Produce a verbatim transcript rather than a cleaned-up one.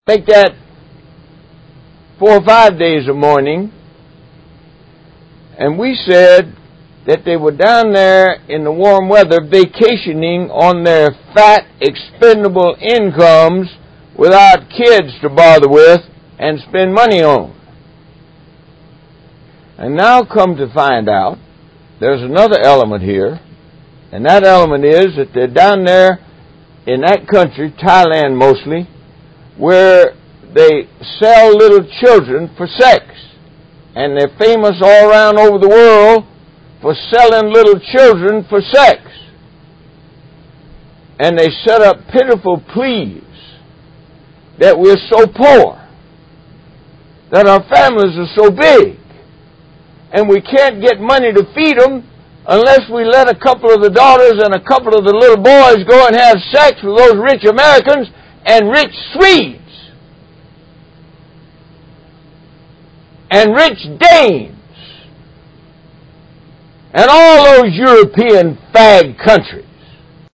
Make that four or five days of mourning. And we said that they were down there in the warm weather vacationing on their fat, expendable incomes without kids to bother with and spend money on. And now come to find out, there's another element here, and that element is that they're down there in that country, Thailand mostly, where they sell little children for sex. And they're famous all around over the world for selling little children for sex. And they set up pitiful pleas that we're so poor, that our families are so big, and we can't get money to feed them unless we let a couple of the daughters and a couple of the little boys go and have sex with those rich Americans and rich Swedes and rich Danes and all those European fag countries.